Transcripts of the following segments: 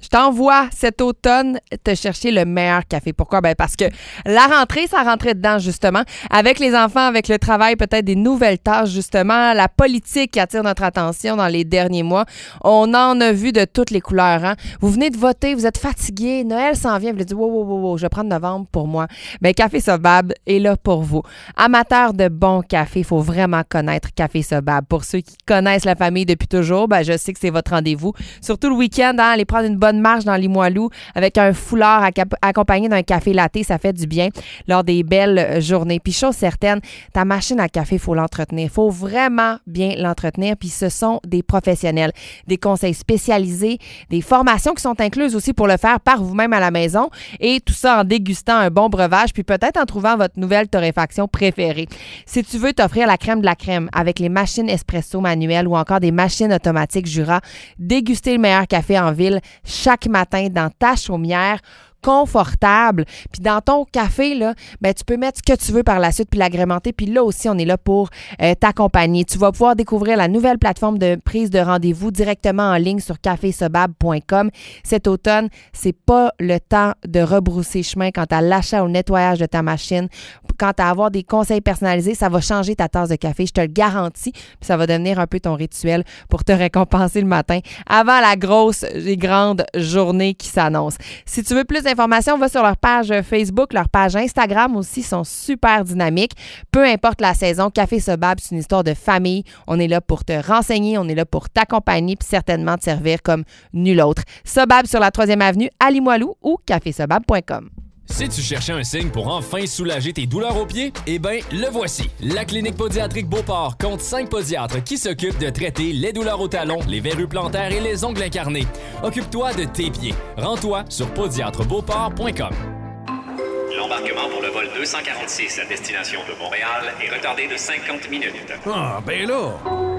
t'envoie cet automne te chercher le meilleur café. Pourquoi? Ben parce que la rentrée, ça rentrait dedans, justement. Avec les enfants, avec le travail, peut-être des nouvelles tâches, justement. La politique qui attire notre attention dans les derniers mois. On en a vu de toutes les couleurs. Hein? Vous venez de voter, vous êtes fatigué, Noël s'en vient, vous dites wow, je vais prendre novembre pour moi. Ben Café Sobab est là pour vous. Amateur de bon café, il faut vraiment connaître Café Sobab. Pour ceux qui connaissent la famille depuis toujours, ben je sais que c'est votre rendez-vous. Surtout le week-end, hein, aller prendre une bonne marche dans Limoilou avec un foulard accompagné d'un café latte, ça fait du bien lors des belles journées. Puis chose certaine, ta machine à café, il faut l'entretenir. Il faut vraiment bien l'entretenir. Puis ce sont des professionnels, des conseils spécialisés, des formations qui sont incluses aussi pour le faire par vous-même à la maison et tout ça en dégustant un bon breuvage puis peut-être en trouvant votre nouvelle torréfaction préférée. Si tu veux t'offrir la crème de la crème avec les machines espresso manuelles ou encore des machines automatiques Jura, déguster le meilleur café en ville chaque matin dans ta chaumière confortable. Puis dans ton café, là, ben, tu peux mettre ce que tu veux par la suite puis l'agrémenter. Puis là aussi, on est là pour t'accompagner. Tu vas pouvoir découvrir la nouvelle plateforme de prise de rendez-vous directement en ligne sur cafesobab.com. Cet automne, c'est pas le temps de rebrousser chemin quant à l'achat ou le nettoyage de ta machine. Quant à avoir des conseils personnalisés, ça va changer ta tasse de café, je te le garantis. Puis ça va devenir un peu ton rituel pour te récompenser le matin avant la grosse et grande journée qui s'annonce. Si tu veux plus d'informations, va sur leur page Facebook, leur page Instagram aussi, sont super dynamiques. Peu importe la saison, Café Sobab, c'est une histoire de famille. On est là pour te renseigner, on est là pour t'accompagner puis certainement te servir comme nul autre. Sobab sur la 3e avenue à Limoilou ou cafesobab.com. Si tu cherchais un signe pour enfin soulager tes douleurs aux pieds, eh bien, le voici. La Clinique Podiatrique Beauport compte 5 podiatres qui s'occupent de traiter les douleurs aux talons, les verrues plantaires et les ongles incarnés. Occupe-toi de tes pieds. Rends-toi sur podiatrebeauport.com. L'embarquement pour le vol 246 à destination de Montréal est retardé de 50 minutes. Ah, ben là!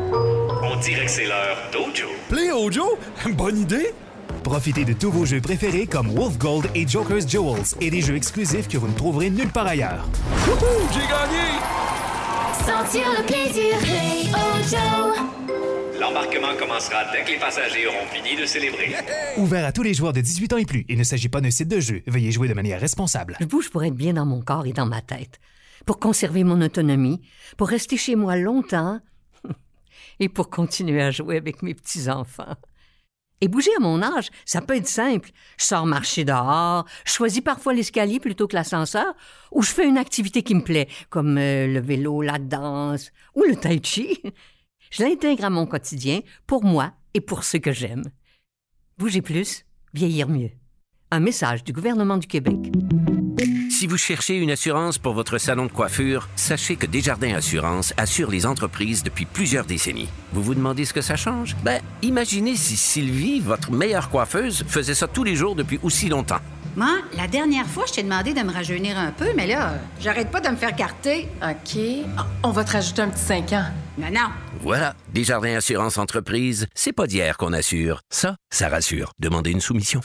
On dirait que c'est l'heure d'Ojo. Play Ojo? Bonne idée! Profitez de tous vos jeux préférés comme Wolf Gold et Joker's Jewels et des jeux exclusifs que vous ne trouverez nulle part ailleurs. Wouhou! J'ai gagné! Sentir le plaisir, Play Ojo. L'embarquement commencera dès que les passagers auront fini de célébrer. Ouvert à tous les joueurs de 18 ans et plus. Il ne s'agit pas d'un site de jeu. Veuillez jouer de manière responsable. Je bouge pour être bien dans mon corps et dans ma tête, pour conserver mon autonomie, pour rester chez moi longtemps et pour continuer à jouer avec mes petits-enfants. Et bouger à mon âge, ça peut être simple. Je sors marcher dehors, je choisis parfois l'escalier plutôt que l'ascenseur, ou je fais une activité qui me plaît, comme le vélo, la danse ou le tai chi. Je l'intègre à mon quotidien pour moi et pour ceux que j'aime. Bouger plus, vieillir mieux. Un message du gouvernement du Québec. Si vous cherchez une assurance pour votre salon de coiffure, sachez que Desjardins Assurance assure les entreprises depuis plusieurs décennies. Vous vous demandez ce que ça change? Ben, imaginez si Sylvie, votre meilleure coiffeuse, faisait ça tous les jours depuis aussi longtemps. Moi, la dernière fois, je t'ai demandé de me rajeunir un peu, mais là, j'arrête pas de me faire carter. OK. On va te rajouter un petit 5 ans. Non. Voilà, Desjardins Assurance Entreprise, c'est pas d'hier qu'on assure. Ça rassure. Demandez une soumission.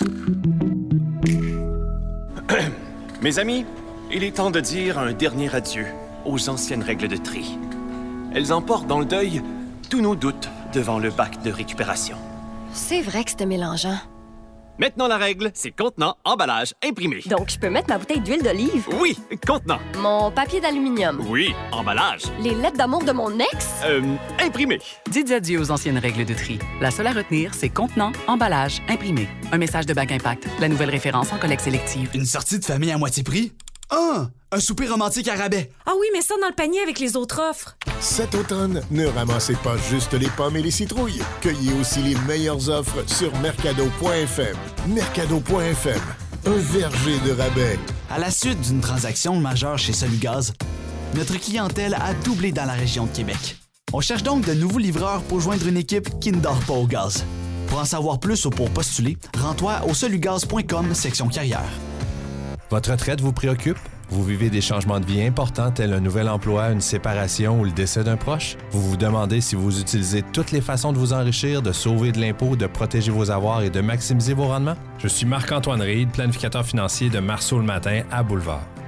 Mes amis, il est temps de dire un dernier adieu aux anciennes règles de tri. Elles emportent dans le deuil tous nos doutes devant le bac de récupération. C'est vrai que c'était mélangeant. Maintenant, la règle, c'est contenant, emballage, imprimé. Donc, je peux mettre ma bouteille d'huile d'olive? Oui, contenant. Mon papier d'aluminium? Oui, emballage. Les lettres d'amour de mon ex? Imprimé. Dites adieu aux anciennes règles de tri. La seule à retenir, c'est contenant, emballage, imprimé. Un message de Bac Impact, la nouvelle référence en collecte sélective. Une sortie de famille à moitié prix? Ah! Un souper romantique à rabais. Ah oui, mais ça dans le panier avec les autres offres. Cet automne, ne ramassez pas juste les pommes et les citrouilles. Cueillez aussi les meilleures offres sur mercado.fm. Mercado.fm, un verger de rabais. À la suite d'une transaction majeure chez Solugaz, notre clientèle a doublé dans la région de Québec. On cherche donc de nouveaux livreurs pour joindre une équipe qui ne dort pas au gaz. Pour en savoir plus ou pour postuler, rends-toi au solugaz.com section carrière. Votre retraite vous préoccupe? Vous vivez des changements de vie importants tels un nouvel emploi, une séparation ou le décès d'un proche? Vous vous demandez si vous utilisez toutes les façons de vous enrichir, de sauver de l'impôt, de protéger vos avoirs et de maximiser vos rendements? Je suis Marc-Antoine Reid, planificateur financier de Marceau le matin à Boulevard.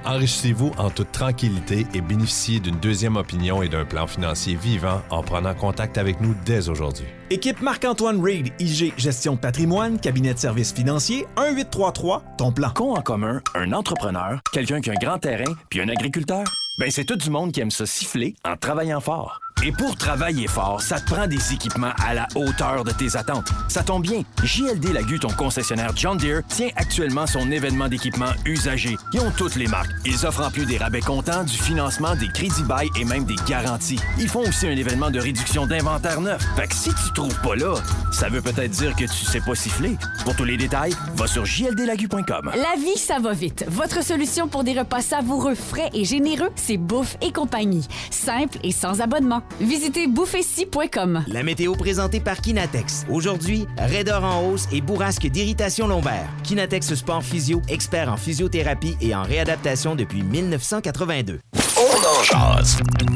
Enrichissez-vous en toute tranquillité et bénéficiez d'une deuxième opinion et d'un plan financier vivant en prenant contact avec nous dès aujourd'hui. Équipe Marc-Antoine Reid, IG Gestion de patrimoine, cabinet de services financiers, 1-833, ton plan. Qu'ont en commun un entrepreneur, quelqu'un qui a un grand terrain, puis un agriculteur? Ben, c'est tout du monde qui aime ça siffler en travaillant fort. Et pour travailler fort, ça te prend des équipements à la hauteur de tes attentes. Ça tombe bien, JLD Lagu, ton concessionnaire John Deere, tient actuellement son événement d'équipement usagé. Ils ont toutes les marques. Ils offrent en plus des rabais comptants, du financement, des crédits bail et même des garanties. Ils font aussi un événement de réduction d'inventaire neuf. Fait que si tu trouves pas là, ça veut peut-être dire que tu sais pas siffler. Pour tous les détails, va sur jldlagu.com. La vie, ça va vite. Votre solution pour des repas savoureux, frais et généreux, c'est Bouffe et compagnie. Simple et sans abonnement. Visitez bouffessi.com. La météo présentée par Kinatex. Aujourd'hui, raideur en hausse et bourrasque d'irritation lombaire. Kinatex Sport Physio, expert en physiothérapie et en réadaptation depuis 1982. On en jase.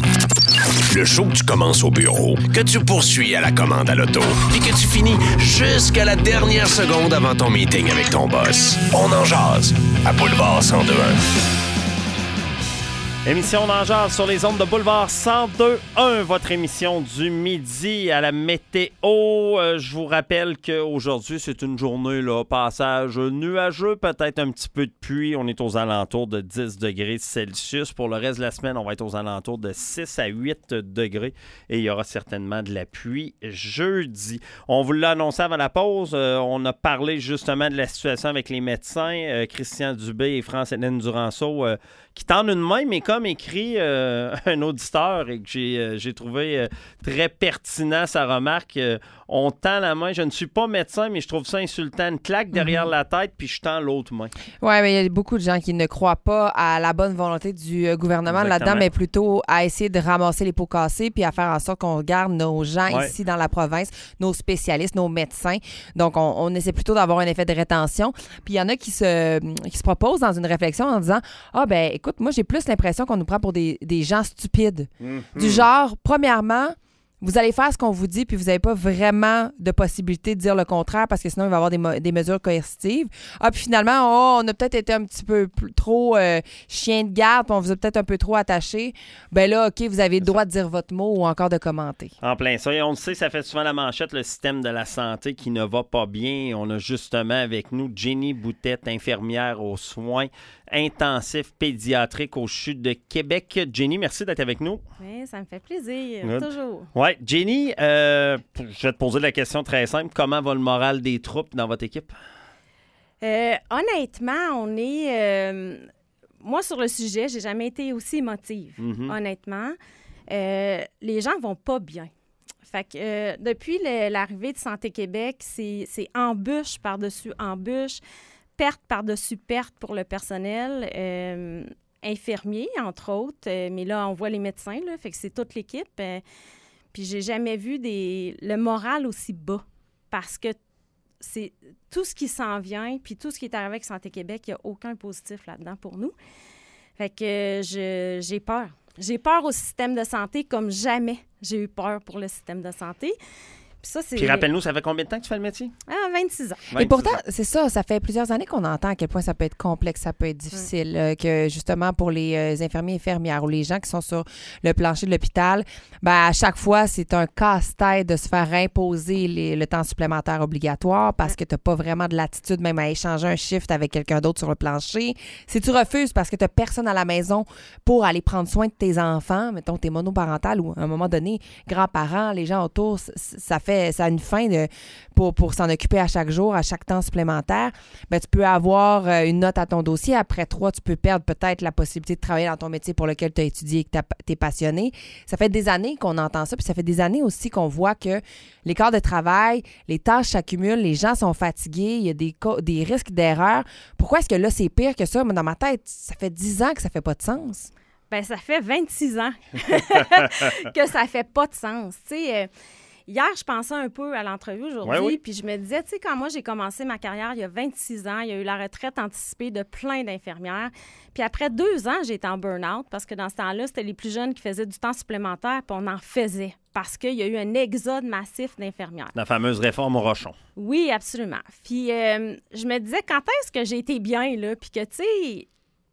Le show que tu commences au bureau, que tu poursuis à la commande à l'auto, puis que tu finis jusqu'à la dernière seconde avant ton meeting avec ton boss. On en jase à Boulevard 102.1. Émission d'Angers sur les ondes de Boulevard 102.1, votre émission du midi à la météo. Je vous rappelle qu'aujourd'hui, c'est une journée, là, passage nuageux, peut-être un petit peu de pluie. On est aux alentours de 10 degrés Celsius. Pour le reste de la semaine, on va être aux alentours de 6 à 8 degrés et il y aura certainement de la pluie jeudi. On vous l'a annoncé avant la pause. On a parlé justement de la situation avec les médecins, Christian Dubé et France-Hélène Duranceau, qui tendent une main, mais comme écrit un auditeur et que j'ai trouvé très pertinent sa remarque, on tend la main. Je ne suis pas médecin, mais je trouve ça insultant. Une claque derrière la tête, puis je tends l'autre main. Oui, mais il y a beaucoup de gens qui ne croient pas à la bonne volonté du gouvernement là-dedans, mais plutôt à essayer de ramasser les pots cassés puis à faire en sorte qu'on garde nos gens ici dans la province, nos spécialistes, nos médecins. Donc, on essaie plutôt d'avoir un effet de rétention. Puis il y en a qui se proposent dans une réflexion en disant « Ah, ben écoute, moi, j'ai plus l'impression qu'on nous prend pour des gens stupides. Du genre, premièrement, vous allez faire ce qu'on vous dit, puis vous n'avez pas vraiment de possibilité de dire le contraire parce que sinon, il va y avoir des mesures coercitives. Ah, puis finalement, on a peut-être été un petit peu trop chien de garde, puis on vous a peut-être un peu trop attaché. Ben là, OK, vous avez le droit de dire votre mot ou encore de commenter. En plein ça. Et on le sait, ça fait souvent la manchette, le système de la santé qui ne va pas bien. On a justement avec nous Jenny Boutette, infirmière aux soins intensifs pédiatriques au CHU de Québec. Jenny, merci d'être avec nous. Oui, ça me fait plaisir, toujours. Oui, Jenny, je vais te poser la question très simple. Comment va le moral des troupes dans votre équipe? Honnêtement, on est... moi, sur le sujet, j'ai jamais été aussi émotive, honnêtement. Les gens vont pas bien. Fait que depuis l'arrivée de Santé Québec, c'est embûche par-dessus embûche, perte par-dessus perte pour le personnel, infirmiers, entre autres. Mais là, on voit les médecins, là, fait que c'est toute l'équipe. Puis j'ai jamais vu le moral aussi bas parce que c'est tout ce qui s'en vient, puis tout ce qui est arrivé avec Santé Québec, il n'y a aucun positif là-dedans pour nous. Fait que j'ai peur. J'ai peur au système de santé comme jamais j'ai eu peur pour le système de santé. Puis rappelle-nous, ça fait combien de temps que tu fais le métier? 26 ans. Et pourtant, c'est ça fait plusieurs années qu'on entend à quel point ça peut être complexe, ça peut être difficile, que justement pour les infirmiers et infirmières ou les gens qui sont sur le plancher de l'hôpital, ben à chaque fois, c'est un casse-tête de se faire imposer le temps supplémentaire obligatoire parce que tu n'as pas vraiment de latitude même à échanger un shift avec quelqu'un d'autre sur le plancher. Si tu refuses parce que tu n'as personne à la maison pour aller prendre soin de tes enfants, mettons, t'es monoparental ou à un moment donné, grands-parents, les gens autour, ça a une fin pour s'en occuper à chaque jour, à chaque temps supplémentaire. Ben, tu peux avoir une note à ton dossier. Après 3, tu peux perdre peut-être la possibilité de travailler dans ton métier pour lequel tu as étudié et que tu es passionné. Ça fait des années qu'on entend ça, puis ça fait des années aussi qu'on voit que l'écart de travail, les tâches s'accumulent, les gens sont fatigués, il y a des risques d'erreur. Pourquoi est-ce que là, c'est pire que ça? Mais dans ma tête, ça fait 10 ans que ça fait pas de sens. Bien, ça fait 26 ans que ça fait pas de sens. Tu sais, hier, je pensais un peu à l'entrevue aujourd'hui, puis je me disais, tu sais, quand moi, j'ai commencé ma carrière il y a 26 ans, il y a eu la retraite anticipée de plein d'infirmières. Puis après 2 ans, j'ai été en burn-out parce que dans ce temps-là, c'était les plus jeunes qui faisaient du temps supplémentaire, puis on en faisait parce qu'il y a eu un exode massif d'infirmières. La fameuse réforme au Rochon. Oui, absolument. Puis je me disais, quand est-ce que j'ai été bien, là, puis que, tu sais,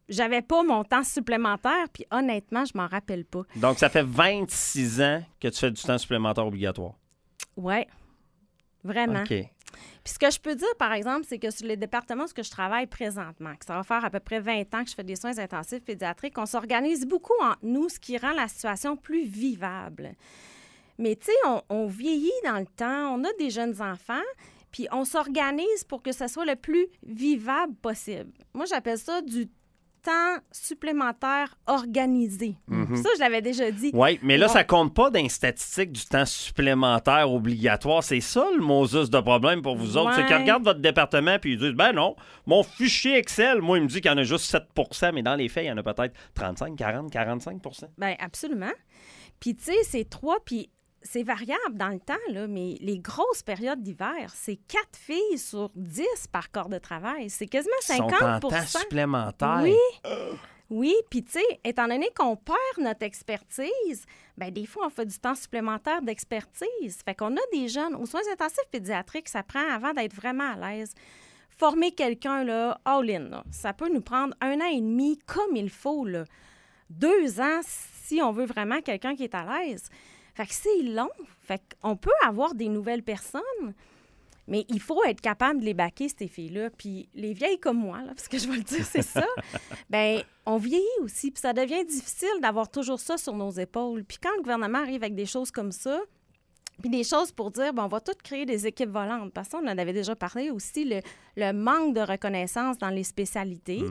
j'avais pas mon temps supplémentaire, puis honnêtement, je m'en rappelle pas. Donc, ça fait 26 ans que tu fais du temps supplémentaire obligatoire. Oui, vraiment. OK. Puis ce que je peux dire, par exemple, c'est que sur les départements où je travaille présentement, que ça va faire à peu près 20 ans que je fais des soins intensifs pédiatriques, on s'organise beaucoup entre nous, ce qui rend la situation plus vivable. Mais tu sais, on vieillit dans le temps, on a des jeunes enfants, puis on s'organise pour que ça soit le plus vivable possible. Moi, j'appelle ça du temps supplémentaire organisé. Mm-hmm. Ça, je l'avais déjà dit. Oui, mais là, Bon. ça compte pas dans les statistiques du temps supplémentaire obligatoire. C'est ça, le Moses de problème pour vous autres. C'est qu'ils regardent votre département puis ils disent, ben non, mon fichier Excel, moi, il me dit qu'il y en a juste 7 %, mais dans les faits, il y en a peut-être 35, 40, 45 %. Bien, absolument. Puis, tu sais, c'est 3, puis c'est variable dans le temps, là, mais les grosses périodes d'hiver, c'est 4 filles sur 10 par corps de travail. C'est quasiment 50 Ils sont en temps supplémentaire. Oui. Oui, puis tu sais, étant donné qu'on perd notre expertise, bien, des fois, on fait du temps supplémentaire d'expertise. Fait qu'on a des jeunes, aux soins intensifs pédiatriques, ça prend, avant d'être vraiment à l'aise, former quelqu'un, là, all-in, là, ça peut nous prendre 1 an et demi comme il faut, là. 2 ans si on veut vraiment quelqu'un qui est à l'aise. Fait que c'est long. Fait qu'on peut avoir des nouvelles personnes, mais il faut être capable de les baquer, ces filles-là. Puis les vieilles comme moi, là, parce que je vais le dire, c'est ça, bien, on vieillit aussi. Puis ça devient difficile d'avoir toujours ça sur nos épaules. Puis quand le gouvernement arrive avec des choses comme ça, puis des choses pour dire, on va toutes créer des équipes volantes. Parce qu'on en avait déjà parlé aussi, le manque de reconnaissance dans les spécialités.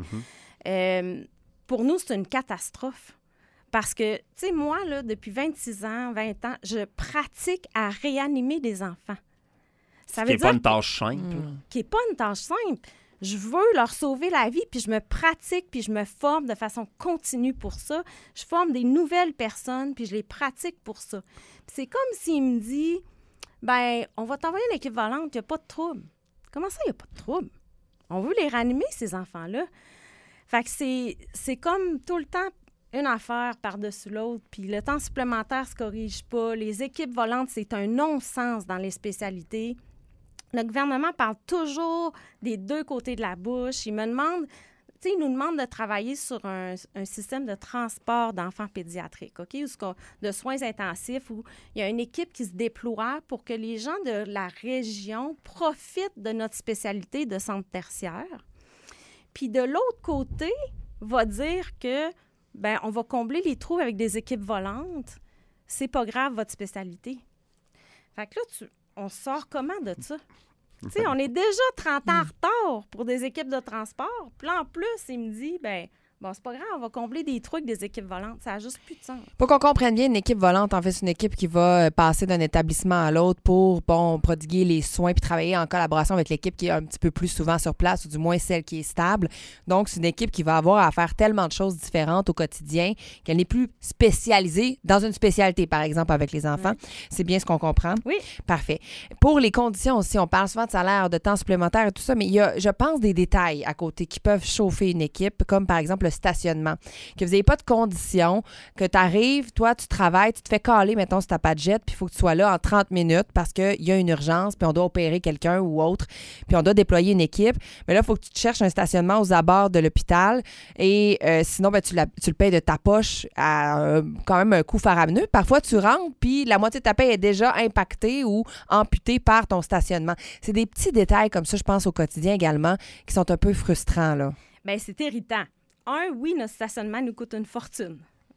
Pour nous, c'est une catastrophe. Parce que, tu sais, moi, là, depuis 26 ans, 20 ans, je pratique à réanimer des enfants. Ça veut Ce qui n'est dire pas une tâche simple. qui n'est pas une tâche simple. Je veux leur sauver la vie, puis je me pratique, puis je me forme de façon continue pour ça. Je forme des nouvelles personnes, puis je les pratique pour ça. Puis c'est comme s'il me dit, ben, on va t'envoyer une équipe volante, il n'y a pas de trouble. Comment ça, il n'y a pas de trouble? On veut les réanimer, ces enfants-là. Fait que c'est comme tout le temps une affaire par-dessus l'autre, puis le temps supplémentaire ne se corrige pas. Les équipes volantes, c'est un non-sens dans les spécialités. Le gouvernement parle toujours des deux côtés de la bouche. Il nous demande de travailler sur un système de transport d'enfants pédiatriques, OK? De soins intensifs, où il y a une équipe qui se déploie pour que les gens de la région profitent de notre spécialité de centre tertiaire. Puis de l'autre côté, va dire que ben, on va combler les trous avec des équipes volantes. C'est pas grave, votre spécialité. Fait que là, on sort comment de ça? Tu sais, on est déjà 30 ans en retard pour des équipes de transport. Puis là, en plus, il me dit, ben bon, c'est pas grave, on va combler des trucs des équipes volantes. Ça n'a juste plus de sens. Pour qu'on comprenne bien, une équipe volante, en fait, c'est une équipe qui va passer d'un établissement à l'autre pour, prodiguer les soins puis travailler en collaboration avec l'équipe qui est un petit peu plus souvent sur place, ou du moins celle qui est stable. Donc, c'est une équipe qui va avoir à faire tellement de choses différentes au quotidien qu'elle n'est plus spécialisée dans une spécialité, par exemple, avec les enfants. C'est bien ce qu'on comprend? Oui. Parfait. Pour les conditions aussi, on parle souvent de salaire, de temps supplémentaire et tout ça, mais il y a, je pense, des détails à côté qui peuvent chauffer une équipe, comme par exemple le stationnement. Que vous n'ayez pas de conditions, que tu arrives, toi, tu travailles, tu te fais caler, mettons, si tu n'as pas de jet, puis il faut que tu sois là en 30 minutes parce qu'il y a une urgence, puis on doit opérer quelqu'un ou autre, puis on doit déployer une équipe. Mais là, il faut que tu te cherches un stationnement aux abords de l'hôpital et sinon, ben, tu le payes de ta poche à quand même un coût faramineux. Parfois, tu rentres, puis la moitié de ta paye est déjà impactée ou amputée par ton stationnement. C'est des petits détails comme ça, je pense, au quotidien également, qui sont un peu frustrants, là. Bien, c'est irritant. Oui, notre stationnement nous coûte une fortune.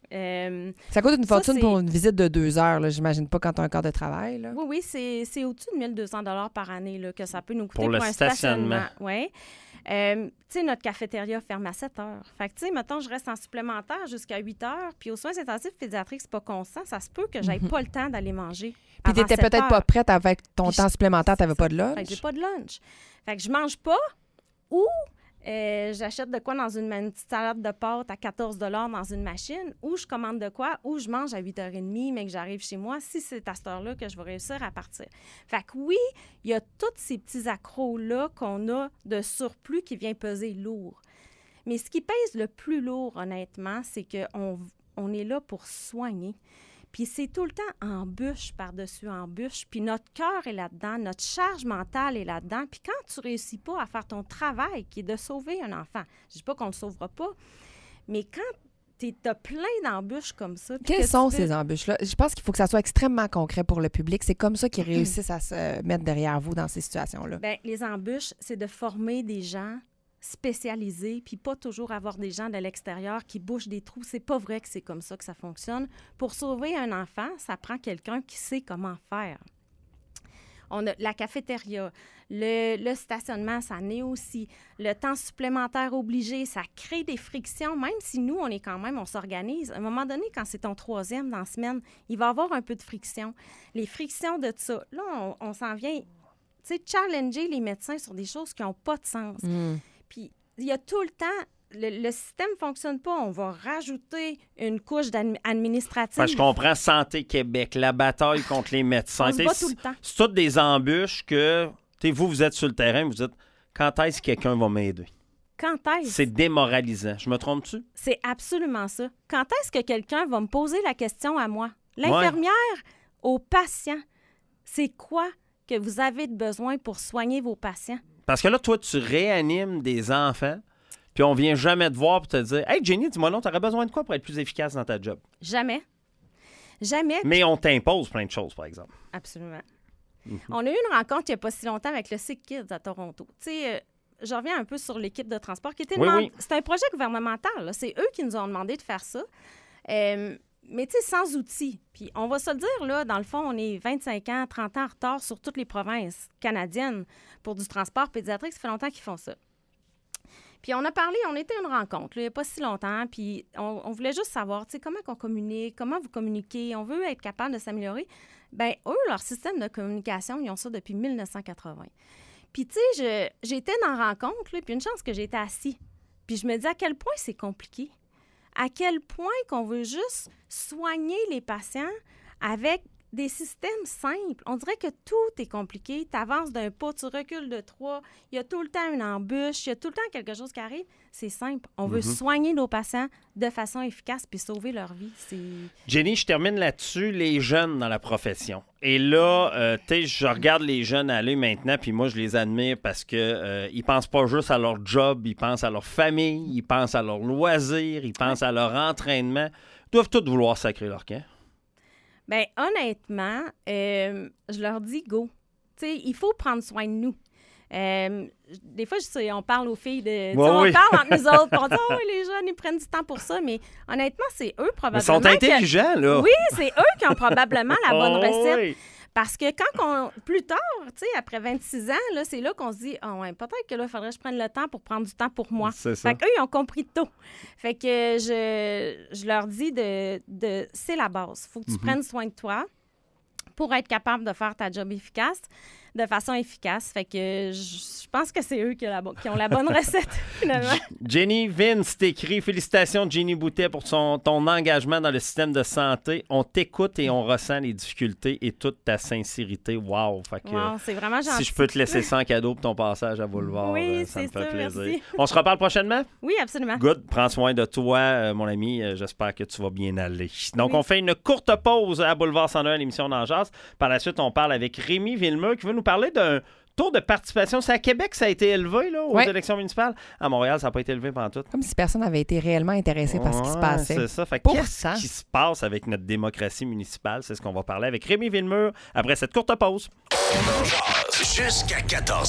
Ça coûte une fortune pour une visite de 2 heures, là, j'imagine pas quand tu as un quart de travail. Là. Oui, c'est au-dessus de 1 200 $ par année là, que ça peut nous coûter pour un stationnement. Oui. Tu sais, notre cafétéria ferme à 7 heures. Fait que, tu sais, mettons, je reste en supplémentaire jusqu'à 8 heures. Puis aux soins intensifs pédiatriques, c'est pas constant. Ça se peut que j'aille pas le temps d'aller manger. Puis t'étais peut-être pas prête avec ton temps supplémentaire, t'avais pas de lunch. Fait que j'ai pas de lunch. Fait que je mange pas ou j'achète de quoi dans une petite salade de pâtes à 14 $ dans une machine, ou je commande de quoi, ou je mange à 8h30, mais que j'arrive chez moi, si c'est à cette heure-là que je vais réussir à partir. Fait que oui, il y a tous ces petits accros-là qu'on a de surplus qui vient peser lourd. Mais ce qui pèse le plus lourd, honnêtement, c'est qu'on est là pour soigner. Puis c'est tout le temps embûche par-dessus embûche. Puis notre cœur est là-dedans, notre charge mentale est là-dedans. Puis quand tu réussis pas à faire ton travail, qui est de sauver un enfant, je dis pas qu'on le sauvera pas, Mais quand t'as plein d'embûches comme ça... Quelles sont ces embûches-là? Je pense qu'il faut que ça soit extrêmement concret pour le public. C'est comme ça qu'ils réussissent à se mettre derrière vous dans ces situations-là. Bien, les embûches, c'est de former des gens spécialisés, puis pas toujours avoir des gens de l'extérieur qui bouchent des trous. C'est pas vrai que c'est comme ça que ça fonctionne. Pour sauver un enfant, ça prend quelqu'un qui sait comment faire. On a la cafétéria, le stationnement, ça en est aussi. Le temps supplémentaire obligé, ça crée des frictions, même si nous, on s'organise. À un moment donné, quand c'est ton 3e dans la semaine, il va y avoir un peu de friction. Les frictions de ça, là, on s'en vient, tu sais, challenger les médecins sur des choses qui n'ont pas de sens. Puis, il y a tout le temps... Le système ne fonctionne pas. On va rajouter une couche administrative. Je comprends Santé Québec, la bataille contre les médecins. On se bat tout le temps. C'est toutes des embûches que, vous êtes sur le terrain, vous dites, quand est-ce que quelqu'un va m'aider? Quand est-ce? C'est démoralisant. Je me trompe-tu? C'est absolument ça. Quand est-ce que quelqu'un va me poser la question à moi? L'infirmière au patient, c'est quoi que vous avez de besoin pour soigner vos patients? Parce que là, toi, tu réanimes des enfants. Puis on vient jamais te voir pour te dire « Hey, Jenny, dis-moi non, t'aurais besoin de quoi pour être plus efficace dans ta job? » Jamais. Jamais. Mais on t'impose plein de choses, par exemple. Absolument. On a eu une rencontre il n'y a pas si longtemps avec le Sick Kids à Toronto. Tu sais, je reviens un peu sur l'équipe de transport qui était C'est un projet gouvernemental. Là. C'est eux qui nous ont demandé de faire ça. Mais tu sais, sans outils. Puis on va se le dire, là, dans le fond, on est 25 ans, 30 ans en retard sur toutes les provinces canadiennes pour du transport pédiatrique. Ça fait longtemps qu'ils font ça. Puis on a parlé, on était à une rencontre, là, il n'y a pas si longtemps, puis on voulait juste savoir, tu sais, comment on communique, comment vous communiquez, on veut être capable de s'améliorer. Bien, eux, leur système de communication, ils ont ça depuis 1980. Puis, tu sais, j'étais dans la rencontre, là, puis une chance que j'étais assis. Puis je me dis à quel point c'est compliqué, à quel point qu'on veut juste soigner les patients avec des systèmes simples. On dirait que tout est compliqué. Tu avances d'un pas, tu recules de 3. Il y a tout le temps une embûche. Il y a tout le temps quelque chose qui arrive. C'est simple. On veut soigner nos patients de façon efficace puis sauver leur vie. Jenny, je termine là-dessus. Les jeunes dans la profession. Et là, tu sais, je regarde les jeunes aller maintenant puis moi, je les admire parce que ils pensent pas juste à leur job. Ils pensent à leur famille. Ils pensent à leurs loisirs. Ils pensent à leur entraînement. Ils doivent tous vouloir sacrer leur camp. Bien, honnêtement, je leur dis go. Tu sais, il faut prendre soin de nous. Des fois, on parle aux filles de... on parle entre nous autres, on dit « Oh, les jeunes, ils prennent du temps pour ça. » Mais honnêtement, c'est eux probablement... Ils sont intelligents, là. Oui, c'est eux qui ont probablement la bonne recette. Oui. Parce que plus tard, tu sais, après 26 ans, là, c'est là qu'on se dit, peut-être que là, il faudrait que je prenne le temps pour prendre du temps pour moi. C'est ça. Fait qu'eux, ils ont compris tôt. Fait que je leur dis c'est la base. Faut que tu prennes soin de toi pour être capable de faire ta job de façon efficace. Fait que je pense que c'est eux qui ont la bonne recette, finalement. Jenny, Vince t'écrit, félicitations Jenny Boutet pour ton engagement dans le système de santé. On t'écoute et on ressent les difficultés et toute ta sincérité. Wow! Fait que, c'est vraiment gentil. Si je peux te laisser ça en cadeau pour ton passage à Boulevard, ça me fait plaisir. Merci. On se reparle prochainement? Oui, absolument. Good. Prends soin de toi, mon ami. J'espère que tu vas bien aller. Donc, on fait une courte pause à Boulevard 101 à l'émission d'En Jase. Par la suite, on parle avec Rémi Villemeux qui veut nous parler d'un taux de participation. C'est à Québec ça a été élevé là, aux élections municipales. À Montréal, ça n'a pas été élevé pendant tout. Comme si personne n'avait été réellement intéressé par ce qui se passait. C'est ça. Fait qu'est-ce qui se passe avec notre démocratie municipale? C'est ce qu'on va parler avec Rémi Villemeux après cette courte pause. Jusqu'à 14h.